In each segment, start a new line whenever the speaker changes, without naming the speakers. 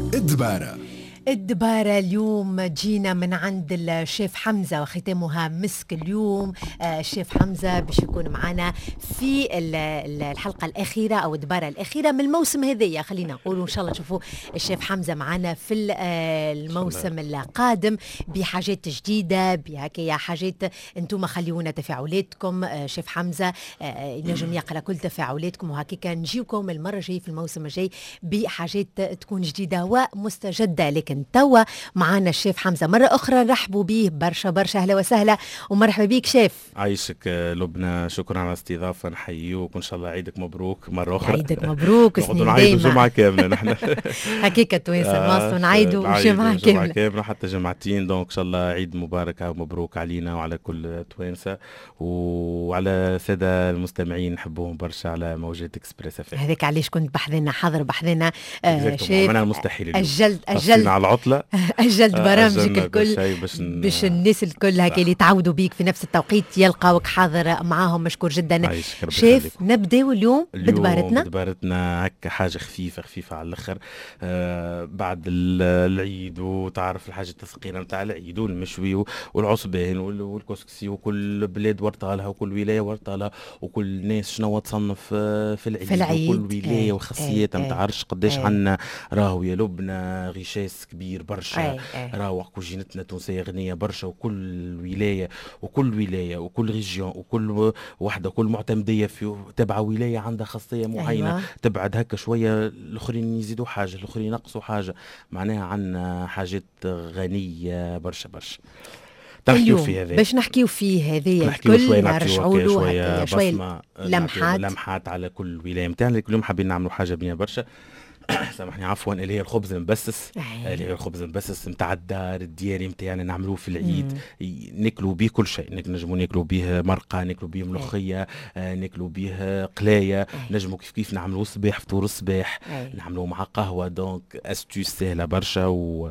الدبارة.
الدبارة اليوم جينا من عند الشيف حمزة وختامها مسك اليوم. الشيف حمزة باش يكون معنا في الحلقة الأخيرة أو الدبارة الأخيرة من الموسم هذية. خلينا نقول إن شاء الله نشوفوا الشيف حمزة معنا في الموسم القادم بحاجات جديدة، بهكيا حاجات انتم خليونا تفاعلاتكم. شيف حمزة ينجم يقرأ كل تفاعلاتكم وهكذا نجيوكم المرة الجاية في الموسم الجاي بحاجات تكون جديدة ومستجدة. لكن توا معنا الشيف حمزة مرة أخرى، رحبوا به برشا برشا. أهلا وسهلا ومرحبا بيك شيف.
عايشك لبنى، شكرا على الاستضافة، نحييك وإن شاء الله عيدك مبروك مرة أخرى.
عيدك مبروك
نقعدوا نعيدوا جمعة كاملة نحن
هكيكا توانسة ماستو نعيدوا جمعة كاملة
حتى جمعتين. دونك إن شاء الله عيد مبارك ومبروك علينا وعلى كل توانسة وعلى السادة المستمعين، نحبوهم برشا على موجات إكسبريس FM.
هذاك علاش كنت بحذنا حاضر بحذنا
شيف. عملنا المستحيل
أجلت
على العطلة
أجلت برامجك الكل باش الناس الكل هكا اللي تعودوا بيك في نفس التوقيت يلقاوك حاضر معاهم. مشكور جدا شيف. نبداو اليوم
بدبارتنا هكا حاجة خفيفة على الآخر. بعد العيد، وتعرف الحاجة التثقيلة نتاع العيد والمشوي والعصبان والكسكسي وكل بلاد ورطالها وكل ولاية ورطالها وكل ناس شنو تصنف في العيد وكل ولاية وخاصيتها. ما تعرفش قداش عنا راهو يا لبنى غشاس كبير برشا. راهو كوجينتنا تونسية غنية برشا، وكل ولاية وكل ريجيون وكل وحدة كل معتمدية في تبع ولاية عندها خاصية معينة. أيوة. تبعد هكا شوية الآخرين يزيدوا حاجة، الآخرين ينقصوا حاجة. معناها عنا حاجات غنية برشا.
نحكيو فيه هذا باش نحكيو فيه هذه الكل، نرجعوا له
شوية لمحات على كل ولاية متاعنا. اليوم حابين نعملوا حاجة بينا برشا سامحني عفوا، اللي هي الخبز المبسس. اللي هي الخبز المبسس نتاع الدار الدياري نتاعنا، نعملوه في العيد. ناكلوا به كل شيء، نجموا ناكلوا به مرقه، ناكلوا به ملوخيه، ناكلوا به قلايه. نجموا كيف نعملوا صباح فطور الصباح، نعملوه مع قهوه. دونك استيوس سهله برشا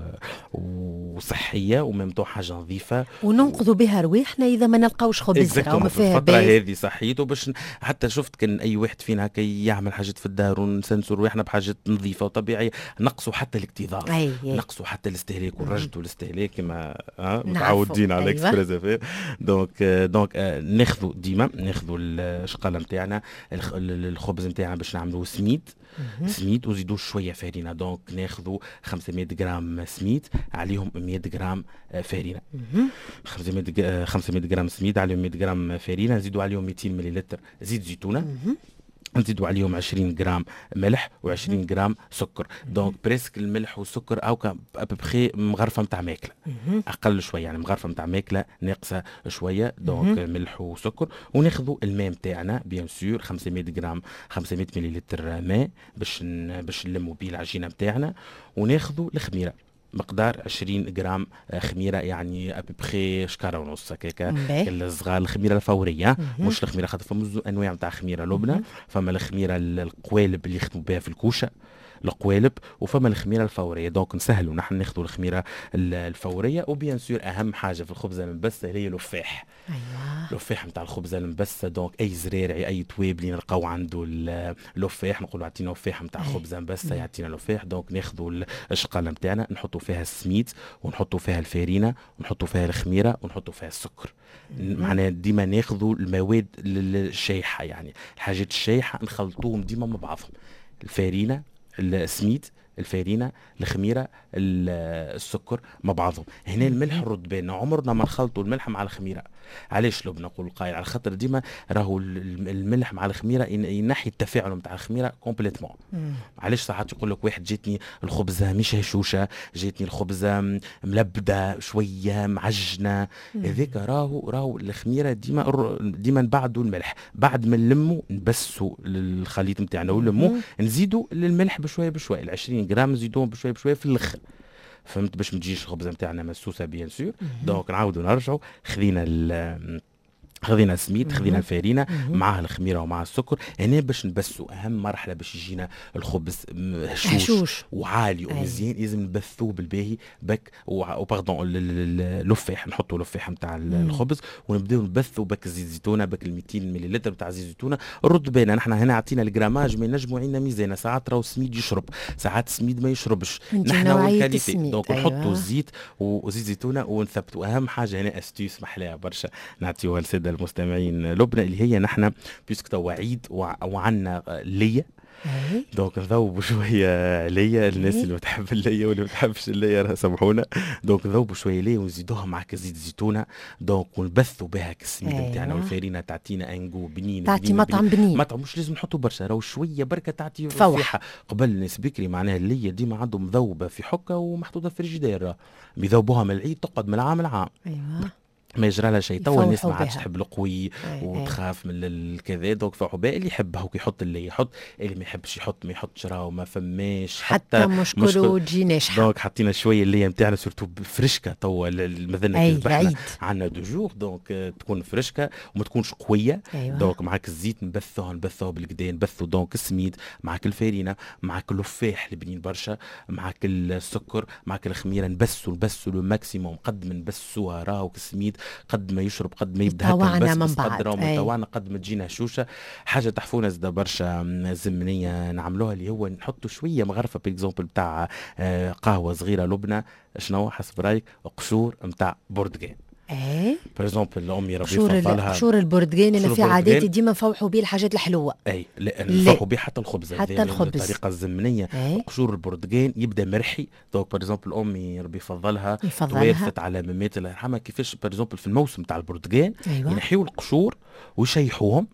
وصحيه وممتوع حاجه نظيفه،
وننقذوا بها رواحنا اذا ما نلقاوش خبز راهو فيها
الفتره هذه صحيته. باش حتى شفت كان اي واحد فينا هكا يعمل حاجات في الدار ونسنسوا رواحنا بحاجات نظيفه وطبيعيه، نقصوا حتى الاكتظاظ، نقصوا حتى الاستهلاك والرجد والاستهلاك كما متعودين على اكسبريس اف. دونك ناخذوا الشقاله نتاعنا، الخبز نتاعنا باش نعملوا سميد وزيدوا شويه فارينه. دونك ناخذوا 500 غرام سميد عليهم 100 غرام فارينه. 500 غرام سميد عليهم 100 غرام فارينه، نزيدوا عليهم 200 مليلتر زيت زيتونه، نزيدوا عليهم 20 غرام ملح و20 غرام سكر. دونك بريسك الملح والسكر او ابخي مغرفه نتاع ماكله، اقل شويه يعني مغرفه نتاع ماكله ناقصه شويه. دونك ملح وسكر. وناخذوا الماء نتاعنا بيان سور 500 غرام 500 مليلتر ماء باش نلموا بيه العجينه نتاعنا. وناخذوا الخميره مقدار 20 غرام خميره، يعني ابيبخي شكاره ونص هكاكا الصغار. الخميره الفوريه مش الخميره، خاطر فما انواع نتاع خميره لبنى. فما الخميره القوالب اللي يخدموا بها في الكوشه القوالب، وفما الخميره الفوريه. دونك نسهلوا نحن ناخذوا الخميره الفوريه. وبيان سور اهم حاجه في الخبزه المبسه هي اللفاح.
ايوه
اللفاح نتاع الخبزه المبسه. دونك اي زرارعي اي توابلي نلقاو عنده اللفاح، نقولوا اعطينا لفاح نتاع خبزه مبسه يعطينا لفاح. دونك ناخذوا الشقاله نتاعنا نحطوا فيها السميد ونحطوا فيها الفارينه ونحطوا فيها الخميره ونحطوا فيها السكر. معناها ديما ناخذوا المواد الشايحه، يعني الحاجات الشايحه نخلطوهم ديما مع بعضهم. الفارينه، السميد، الفارينه، الخميره، السكر مع بعضهم. هنا الملح نرد بالنا، عمرنا ما نخلطوا الملح مع الخميره. علاش لو نقول قايل؟ على خاطر ديما راهو الملح مع الخميره ينحي التفاعل نتاع الخميره كومبليتمون. علاش ساعات يقول لك واحد جاتني الخبزه مش هشوشه، جاتني الخبزه ملبده شويه معجنه، هذاك راهو الخميره ديما نبعدوا الملح. بعد ما نلموا نبسوا الخليط نتاعنا ونلموه، نزيدوا الملح بشويه ال 20 غرام نزيدوهم بشويه في الاخر. فهمت؟ باش ما تجيش الخبزه نتاعنا مسوسه بيان سور. دونك نعاودوا نرجعوا، خذينا خذينا السميد، خذينا الفارينه معها الخميره ومع السكر. هنا باش نبثوا اهم مرحله باش يجينا الخبز هشوش وعالي ومزيان، لازم نبثوه بالباهي بك وباردون اللفاح، نحطوا لفاح نتاع الخبز ونبداو نبثوا بك الزيت زيتونه، بك ال 200 مليلتر نتاع زيت زيتونه. الرد باينه، نحن هنا عطينا الجراماج ما ينجموا عندنا ميزانه، ساعات راهو السميد يشرب، ساعات السميد ما يشربش، نحن والكاليتي. دونك نحطوا الزيت وزيت زيتونه ونثبتوا. اهم حاجه هنا استيس محلاها برشا نعطيوها للساده المستمعين لبنى، اللي هي نحن بيسك توا عيد وعندنا ليا، دونك نذوبوا شويه ليا. الناس اللي بتحب الليا واللي ما بتحبش الليا سامحونا. دونك نذوبوا شويه ليا ونزيدوها مع زيت زيتونه، دونك ونبثوا بها السميد نتاعنا والفارينه تعطينا انجو بنين،
تعطي مطعم بنين.
مطعم مش لازم نحطوا برشا، راهو شويه بركه تعطي ريحه. قبل الناس بكري معناها الليا ديما عندهم مذوبه في حكه ومحطوطه في الفريجيدير، بيذوبوها من العيد تقعد من العام لعام. ما يجرى لها شيء. توا الناس ما عادش تحب القوي وتخاف من الكذا، دونك فاحوا بها اللي يحبها ويحط اللي يحط، اللي ما يحبش يحط ما يحطش، راهو ما فماش
حتى مشكل وتجي ناشحه.
دونك حطينا شويه اللي نتاعنا سورتو فرشكه. توا مثلا ذبحنا عندنا دو جور، دونك تكون فرشكه وما تكونش قويه. دونك معاك الزيت نبثوها بالكدا، نبثوا دونك السميد معاك الفارينه معاك اللفاح اللي بنين برشا معاك السكر معاك الخميره، نبسوا لو ماكسيموم قد ما نبسوها. راهو السميد قد ما يشرب قد ما يبدا هكا بس قدر قد ما تجينا هشوشه. حاجه تحفونا زاد برشا زمنيه نعملوها اللي هو نحطوا شويه مغرفه باكزومبل بتاع قهوه صغيره لبنى. شنو حسب رايك؟ قشور نتاع بردقان. بار اكزومبل امي ربي يفضلها
قشور البردقان. انا في عاداتي ديما نفوحوا بيه الحاجات الحلوه.
لا نفوحوا بيه حتى الخبز،
حتى الخبز
الطريقه الزمنيه. قشور البردقان يبدا مرحي. دونك بار اكزومبل امي ربي يفضلها توافت على مامات الله يرحمها كيفاش بار اكزومبل في الموسم تاع البردقان ينحيوا القشور ويشيحوهم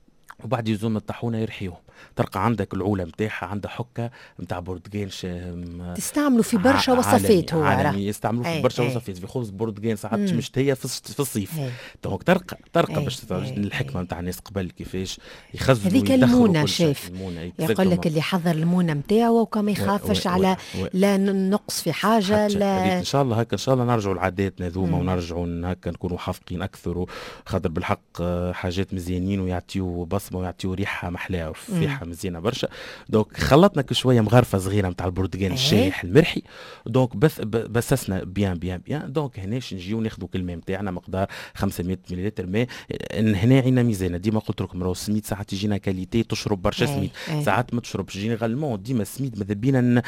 وبعد يزوم الطاحونه يرحيوهم. تلقى عندك العوله نتاعها عندها حكه نتاع بردقان
تستعملوا في برشا وصفات. هو
عالمي يستعملوا في برشا وصفات في خبز بردقان ساعات مشتهيه في الصيف. دونك ترقى باش الحكمه نتاع الناس قبل كيفاش يخزنوا
هذيك المونه. شاف يقول لك اللي حضر المونه نتاعو وكما يخافش على لا نقص في حاجه. لا
ان شاء الله هكا ان شاء الله نرجعوا لعاداتنا ذوما ونرجعوا هكا نكونوا حافقين اكثر، خاطر بالحق حاجات مزيانين ويعطيوا بصمه ويعطيوا ريحه محلاوه ريحه مزيانه برشا. دونك خلطنا شويه مغرفه صغيره نتاع البردقان الشايح المرحي. دونك بسسنا بيان. دونك هناش نجيو ناخذوا كل الماء نتاعنا مقدار 500 مليلتر ماء. هنا عندنا ميزانه ديما قلت لكم راهو السميد ساعات يجينا كاليتي تشرب برشا سميد، ساعات ما تشربش. جينيرالمون ديما السميد ماذا بينا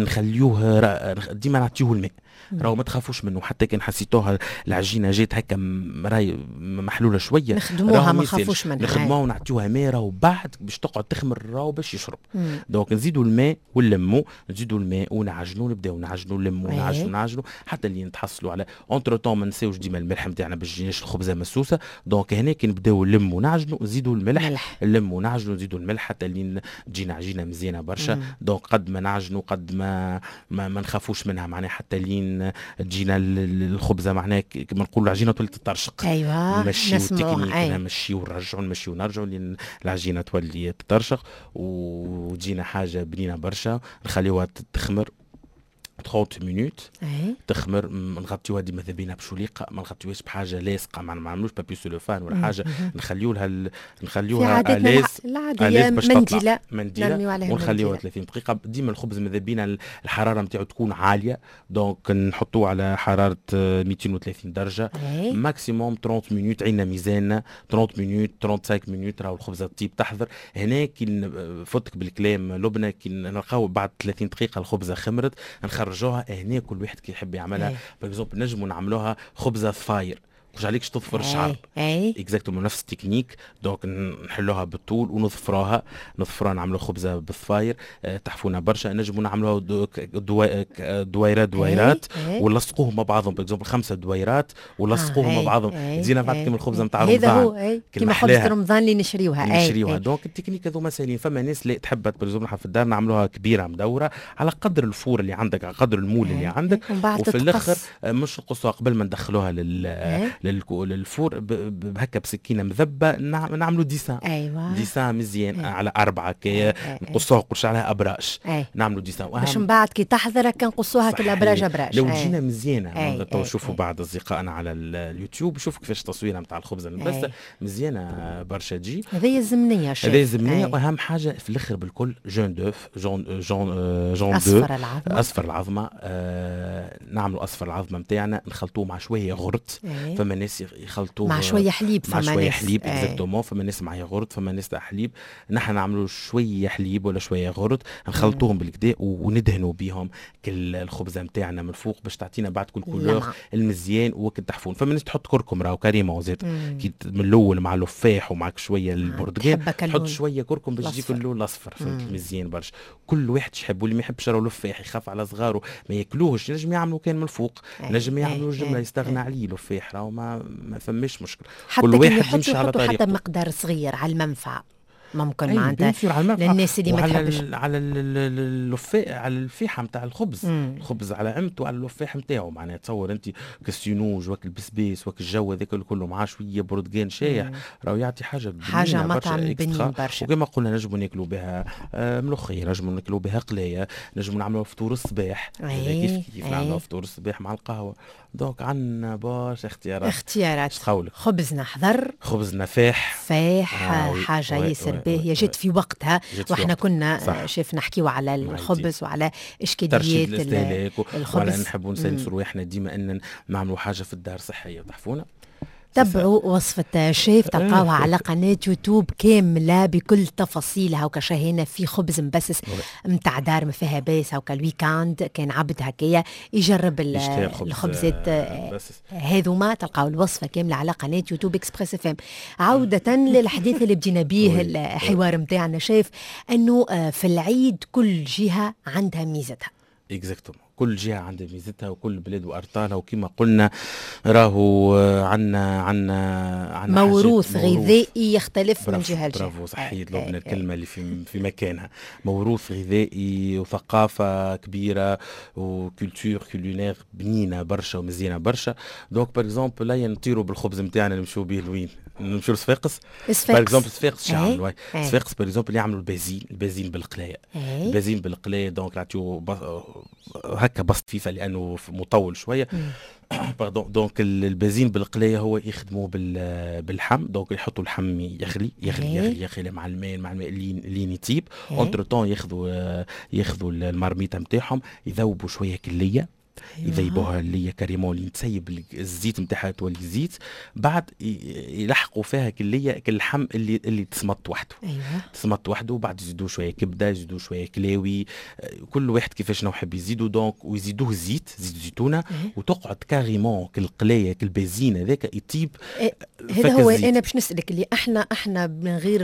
نخليوه ديما نعطيوه الماء. راهو ما تخافوش منه، حتى كان حسيتوها العجينه جات هكا راهي محلوله شويه
نخدموها ما خافوش منها،
نخدموها ونعطيوها ماء راهو بعد باش تقعد تخمر راهو باش يشرب. دونك نزيدوا الماء ونلموا، نزيدوا الماء ونعجنوا، نبداو نعجنوا نلموا نعجنوا حتى اللي نتحصلوا على اونتر طون. ما نساوش ديما الملح نتاعنا باش يجيناش الخبزه مسوسه. دونك هنا كي نبداو نلموا نعجنوا نزيدوا الملح، نلموا نعجنوا نزيدوا الملح حتى اللي تجينا عجينه مزيانه برشا. دونك قد ما نعجنوا قد ما نخافوش منها معناها، حتى اللي تجينا الخبزه معناها كما نقولوا العجينه تولي تطرشق. نمشيو التكنيك نمشيو ونرجعوا نمشيو ونرجعوا لين العجينه تولي تطرشق وتجينا حاجه بنينه برشا. نخليوها تخمر 30 مينوت تخمر. نغطيوها ديما ماذا بينا بشوليقه، ما نغطيوهاش بحاجه لاصقه، ما نعملوش بابي سولوفان ولا حاجه. نخليوها لاصق منديله ونخليوها 30 دقيقه. ديما الخبز ماذا بينا الحراره نتاعو تكون عاليه، دونك نحطوه على حراره 230 درجه ماكسيموم 30 مينوت. عندنا ميزان 30 مينوت 35 مينوت راهو الخبزه تطيب تحضر. هنا كي نفوتك بالكلام لبنى كي نلقاو بعد 30 دقيقه الخبزه خمرت نخرجوها. هنا كل واحد كي يحب يعملها باكزومبل نجموا نعملوها خبزه فاير واش عليكش تظفر الشعر اكزاكتومون نفس التكنيك. دونك نحلوها بالطول ونظفروها نعملوا خبزه بالفاير. تحفونا برشا. نجموا نعملوها دويرات ونلصقوهم مع بعضهم باكزومبل 5 دويرات ونلصقوهم مع بعضهم. تزينا بعد كيما الخبزه نتاع رمضان.
هذا هو كيما خبزه رمضان اللي نشريوها.
دونك التكنيك هذوما ساهلين. فما ناس اللي تحب باكزومبل في الدار نعملوها كبيره مدوره على قدر الفور اللي عندك على قدر المول اللي عندك. وفي الاخر مش نقصوها قبل ما ندخلوها للفور هكا بسكينه مذبه نعملوا ديسان.
ايوه
ديسان مزيان على 4 كي نقصوها نقولش عليها ابراج. نعملوا ديسان
باش من بعد كي تحضر كنقصوها كالابراج ابراج.
لو جينا مزيانه تو شوفوا بعض اصدقائنا على اليوتيوب شوفوا كيفاش تصويره نتاع الخبز المبسه مزيانه برشا تجي.
هذه زمنيه شيء،
هذه زمنيه. واهم حاجه في الاخر بالكل جون دوف جون اصفر العظمه. نعملوا اصفر العظمه نتاعنا نخلطوه مع شويه غرت. فما ناس يخلطوه
مع شويه حليب،
مع شويه حليب اكزاكتومون. فما ناس مع ياغورت، فما ناس تاع حليب. نحن نعملوا شويه حليب ولا شويه غرت نخلطوهم بالكدا وندهنوا بهم الخبزه نتاعنا من فوق باش تعطينا بعد كل كولور المزيان وقت تحفون. فما ناس تحط كركم راهو كريمه زيت كي من الاول مع اللفاح ومعك شويه البرتقال تحط شويه كركم باش يجيك اللون الاصفر. فهمت مزيان برشا. كل واحد يحب، واللي ما يحبش راهو لفاح يخاف على صغاره ما ياكلوهش نجم يعملوا كان من الفوق نجم يعملوا جمله يستغنى عليه لفاح راهو ما فماش مشكل. كل واحد يمشي على طريقته.
حتى مقدار صغير على المنفعه ممكن معناتها للناس اللي ما تحبش
على على الفيحه نتاع الخبز. الخبز على عمته وعلى اللفاح نتاعو. معناها تصور انت كستينوج واكل بسبيس واكل الجو هذاك كله معاه شويه برتقان شايح راهو يعطي حاجه
مطعم بنين برشا.
وكما قلنا نجموا ناكلوا بها ملوخيه، نجموا ناكلوا بها قلايه، نجموا نعملوا فطور الصباح كيف نعملوا فطور الصباح مع القهوه. دونك عندنا برشا اختيارات.
خبزنا حضر،
خبزنا فاح
حاجه ياسر باهيه جات في وقتها. واحنا كنا شايف نحكيو على الخبز وعلى اشكاليات
الخبز وعلى نحبوا نسنسوا رواحنا ديما ان نعملوا حاجه في الدار صحيه وتحفونا.
تبعوا وصفة شيف تلقاوها على قناة يوتيوب كاملة بكل تفاصيلها. وكشهينا في خبز مبسس متاع دار ما فيها باس هاكا الويكاند كان عبد هكايا يجرب الخبزات هذوما. تلقاو الوصفة كاملة على قناة يوتيوب اكسبريس اف ام. عودة للحديث اللي بدينا بيه الحوار متاعنا شايف انه في العيد كل جهة عندها ميزتها.
اكزاكتومون. كل جهة عندها ميزتها وكل بلاد وأرطالها. وكما قلنا راهو عنا
موروث غذائي يختلف من جهة لجهة.
برافو صحيح لبنى الكلمة اللي في مكانها. موروث غذائي وثقافة كبيرة وكولتور كولينير بنينة برشا ومزيانة برشا. دونك باغ اكزومبل لا نطيروا بالخبز نتاعنا نمشيو به لوين؟ نمشيو لصفاقس. باغ اكزومبل صفاقس شعب صفاقس باغ اكزومبل يعملوا البازين بالقلاية. البازين بالقلاية دونك نعطيو هكا بسط فيفا لانه مطول شويه. دونك البازين بالقلايه هو يخدموه بالحم. دونك يحطوا الحم يغلي مع الماء اللي يطيب. اونتر طون ياخذوا المرميطه نتاعهم يذوبوا شويه كليه يذيبوها اللي هي كريمون اللي تسيب الزيت نتاعها تولي زيت. بعد يلحقوا فيها كليه كاللحم اللي تصمت وحده. تصمت وحده. وبعد يزيدوا شويه كبده، يزيدوا شويه كلاوي، كل واحد كيفاش يحب يزيدوا. دونك ويزيدوه زيت زيتونه وتقعد كاريمون كالقلايه كالبازين هذاك يطيب.
هذا هو انا باش نسالك اللي احنا من غير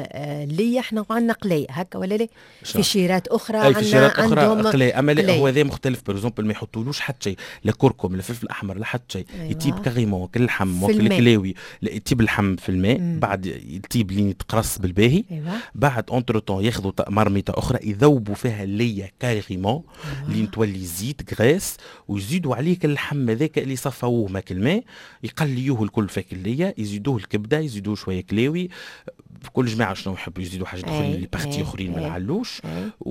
لي احنا عندنا قلايه هكا ولا لا؟ في شيرات اخرى عندهم
قلايه. اما لا هو هذا مختلف. بارزومبل ما يحطولوش حتى شيء، لا كركم لا فلفل احمر لا حتى شيء. يطيب كاريمون كاللحم وكالكلاوي. لا يطيب اللحم في الماء. بعد يطيب لين يتقرص بالباهي. بعد اونتر طون ياخذوا مرميطه اخرى يذوبوا فيها اللي كاريمون لين تولي زيت غريس. ويزيدوا عليه اللحم هذاك اللي صفوه ماك الماء يقليوه الكل فيك اللي يزيدوه الكبده، يزيدوه شويه كلاوي. كل جماعه شنو يحبوا يزيدوا حاجات اخرين اللي بارتي اخرين ما العلوش.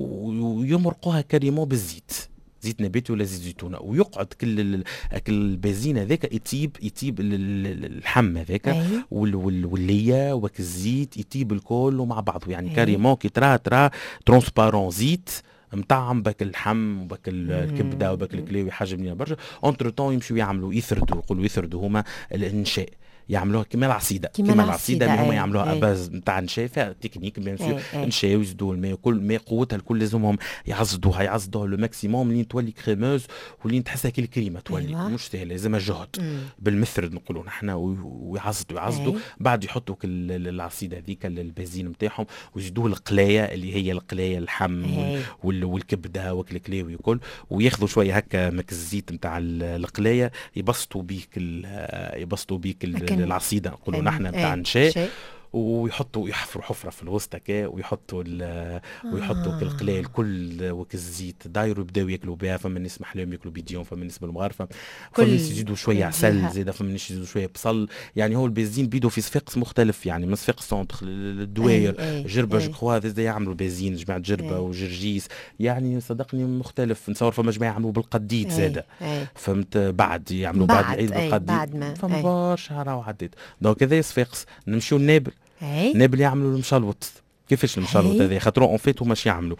ويمرقوها كاريمون بالزيت، زيت نباتي ولا زيت زيتونه. ويقعد كل البازين هذاك يطيب اللحم هذاك والليه وك الزيت يطيب الكل مع بعضه. يعني كاريمون كي ترى ترونسبارون زيت مطعم بك اللحم وبك الكبده وبك الكلاوي حاجه منينه برشا. اونتر طون يمشوا يعملوا يثردوا هما الانشاء يعملوها كما العصيده اللي هما يعملوها اباز نتاع نشاء فيها تكنيك بيان سور. نشاء ويزيدوا الماء كل ماء قوتها الكل لازمهم يعصدوها لو ماكسيموم لين تولي كريموز ولين تحسها كي الكريمه تولي. مش سهله لازمها جهد بالمثرد نقولوا نحن. ويعصدوا بعد يحطوا العصيده هذيك البازين نتاعهم ويزيدوه القلايه اللي هي القلايه اللحم والكبده والكلاوي وكل. وياخذوا شويه هكا ماك الزيت نتاع القلايه يبسطوا بيك العصيده نقولوا نحن نتاع نشاء. ويحطوا يحفروا حفره في الوسط هكا ويحطوا ويحطوا القلال كل وك الزيت دايروا يبداو ياكلوا بها. فما ناس محلاهم ياكلوا بيديهم، فما ناس بالمغرفه، فما ناس يزيدوا شويه عسل زياده، فما ناس يزيدوا شويه بصل. يعني هو البازين بيدوا في صفاقس مختلف، يعني من صفاقس سونتر الدواير جربه جو كخوا هذا يعملوا بازين جماعه جربه وجرجيس. يعني صدقني مختلف. نصور فما جماعه يعملوا بالقديد زاده، فهمت؟ بعد يعملوا بعد العيد بالقديد. فما برشا راهو عديت. دونك هذا صفاقس. نمشيو لنابل. نابل يعملوا المشلوط. كيفاش المشلوط هذا؟ خاطرو اون فيت هما يعملوا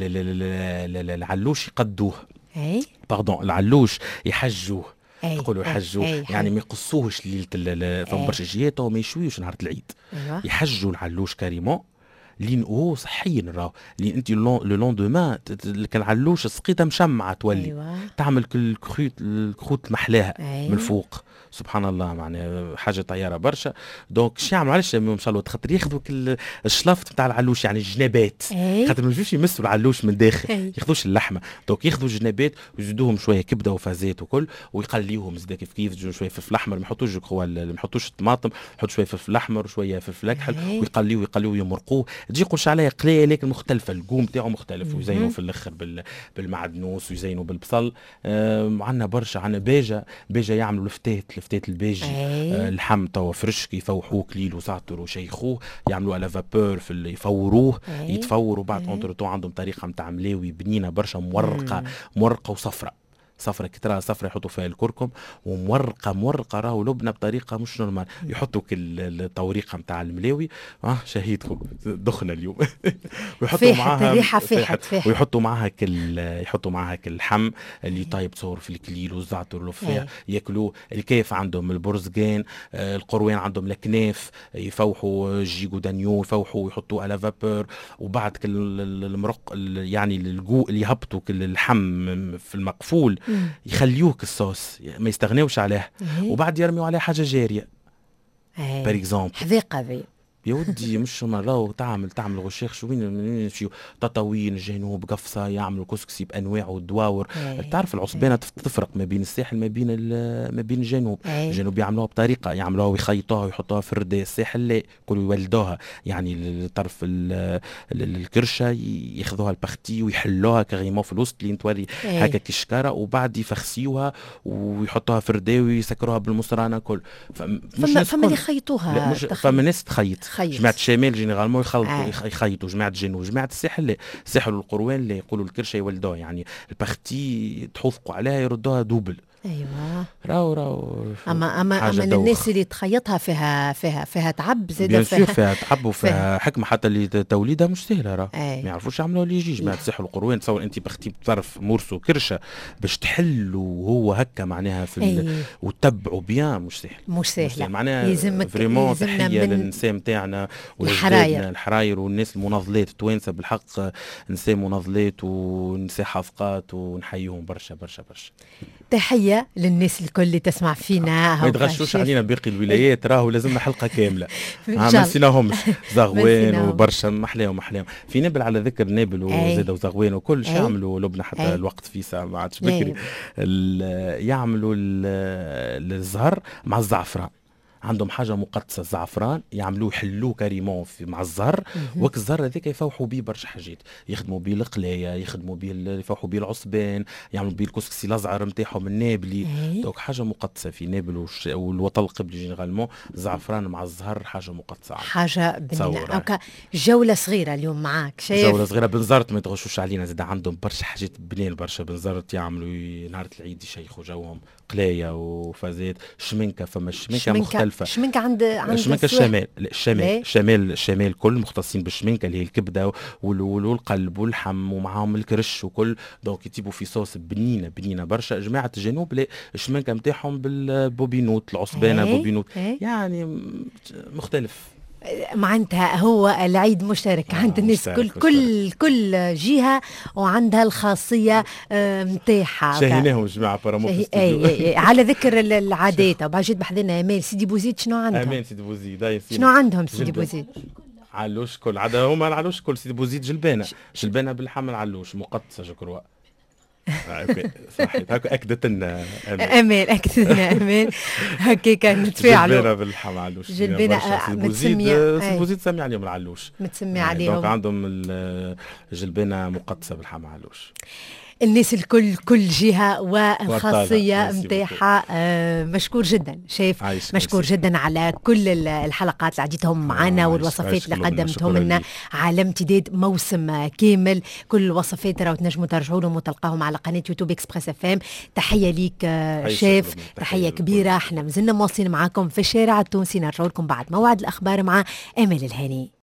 العلوش يقدوه، باردون العلوش يحجوه، يقولوا يحجوه يعني ما يقصوهش ليله فما برشا جيات وما يشويوش نهار العيد. يحجوا العلوش كاريمون لين هو صحيا راهو، لين انت لو لوندومان كالعلوش سقيتها مشمعه تولي تعمل الكروت محلاها من الفوق. سبحان الله، معناها حاجه طياره برشا. دونك شو يعملوا؟ علاش مشالوط؟ خاطر ياخذوا الشلفت نتاع العلوش، يعني الجنابات، خاطر ما يجوش يمسوا العلوش من داخل، ياخذوش اللحمه. دونك ياخذوا الجنابات ويزيدوهم شويه كبده وفازات وكل، ويقليوهم زاد كيف كيف، شويه فلفل احمر، ما يحطوش ما يحطوش الطماطم، يحطوا شويه فلفل احمر وشويه فلفل اكحل، ويقليوه يمرقوه. تجي يقولش عليها قليه لكن مختلفه، القوم تاعو مختلف، ويزينوا في الاخر بالمعدنوس، ويزينوا بالبصل. عندنا برشا، عندنا باجه يعملوا لفتات الباجي. اللحم توا فرش يفوحوه كليل وزعتر وشيخوه، يعملوه على فابور يفوروه، يتفوروا بعد اونترتو. عندهم طريقه نتاع ملاوي بنينه برشا، مرقه وصفراء كترة صفرة، يحطوا فيها الكركم، ومورقه راهو لبنه بطريقه مش نورمال. يحطوا الطوريقه نتاع الملاوي. شهيدكم دخنا اليوم. ويحطوا معاها
ريحه
ويحطوا معاها اللحم اللي طايب تصور في الكليل والزعتر واللفاح، ياكلوه. الكيف عندهم البرزقان، القروان عندهم الكناف، يفوحوا جيجو دانيو، يفوحوا ويحطوه على فابور. وبعد المرق يعني الجو اللي يهبطوا اللحم في المقفول يخليوك الصوص، ما يستغنيوش عليه. وبعد يرميوا عليه حاجه جاريه، بار اكزومبل
حذيقه ذي
يا ودي. مش مرة تعمل غشاخ وين نمشيو تطاوين الجنوب قفصة، يعملوا كسكسي بانواعه والدواور. تعرف العصبانه تفرق ما بين الساحل ما بين الجنوب. الجنوب يعملوها بطريقه، يعملوها ويخيطوها ويحطوها في الرداء. الساحل لا، كلوا يولدوها، يعني طرف الكرشه ياخذوها البختي ويحلوها كغيمو في الوسط اللي توري هكا كشكاره، وبعد يفخسيوها ويحطوها في الرداء ويسكروها بالمصرانه كل.
فما اللي يخيطوها،
فما ناس تخيط. جماعة الشمال جينيرالمون يخيطوا، جماعة الجنوب، جماعة الساحل لا. الساحل والقروان اللي يقولوا الكرشه يولدوها، يعني البختي تحوثقوا عليها يردوها دوبل.
ايوه
راو
اما الناس اللي تخيطها فيها تعب زاد،
فيها تعب وفيها حكمه، حتى اللي توليدها مش سهله. راه ما يعرفوش يعملوا اللي يجي. جماعه الساحل والقروان تصور انت بختي بطرف مرسو كرشه باش تحل وهو هكا معناها في وتتبعوا بيان، مش سهله معناها.
يلزمك
فريمون تحيه للنساء نتاعنا الحراير والناس المناضلات التوانسه، بالحق نساء مناضلات ونساء حافقات، ونحييهم برشا برشا برشا.
تحية للناس الكل اللي تسمع فينا.
ما يتغشوش علينا باقي الولايات، راهو لازمنا حلقة كاملة. ما نسيناهمش زغوان وبرشا محلاهم في نابل. على ذكر نابل وزاد وزغوان وكل شيء يعملوا لبنى حتى الوقت في ساعة ما عادش بكري. يعملوا الزهر مع الزعفران. عندهم حاجه مقدسه الزعفران، يعملوه يحلوه كاريمون مع الزهر. وك الزهر هذاك يفوحوا بيه برشا حاجات، يخدموا بيه القلايه، يخدموا بيه يفوحوا بيه العصبان، يعملوا بيه الكسكسي الازعر نتاعهم النابلي. دونك حاجه مقدسه في نابل والوطن القبلي جينيرالمون. الزعفران مع الزهر حاجه مقدسه،
حاجه بنينه. جوله صغيره اليوم معاك، شايف
جوله صغيره. بنزرت ما يتغشوش علينا، زاد عندهم برشا حاجات بنين برشا. بنزرت يعملوا نهار العيد يشيخوا جوهم قلايه وفازات. شمنكه، فما الشمنكه مختلفه.
شمنكه عند
شمنكه الشمال كل مختصين بالشمنكه اللي هي الكبده والقلب واللحم ومعاهم الكرش وكل. دونك يتيبوا في صوص بنينه برشا. جماعه الجنوب لا، الشمنكه نتاعهم بالبوبينوت، العصبانه بوبينوت، يعني مختلف.
معناتها هو العيد مشترك عند الناس كل جهة وعندها الخاصية نتاعها.
شاهيناهم جماعة برامو
على ذكر العادات. وبعد جيت بحذنا أمال سيدي بوزيد، شنو عندهم؟
أمال سيدي بوزيد
شنو عندهم سيدي بوزيد؟
علوش كل عادة هما العلوش كل. سيدي بوزيد جلبانة بالحمل علوش مقدسة جكروا. صحيح هكا اكدت لنا
امال اكدت لنا امال هكاك نتفاعلوا
جلبانه بالحم علوش
جلبانه متسميه
سيبوزيد سمي عليهم العلوش
متسمي عليهم
دونك عندهم الجلبانه مقدسه بالحم علوش.
الناس الكل كل جهة والخاصية متاعها. مشكور جدا شيف، مشكور جدا على كل الحلقات اللي عديتهم معنا والوصفات اللي قدمتهم لنا على امتداد موسم كامل. كل الوصفات راهو تنجموا ترجعوا لهم وتلقاهم على قناة يوتيوب اكسبريس اف ام. تحية ليك شيف، تحية كبيرة. احنا مازلنا مواصلين معاكم في الشارع التونسي، نرجع لكم بعد موعد الأخبار مع أمل الهاني.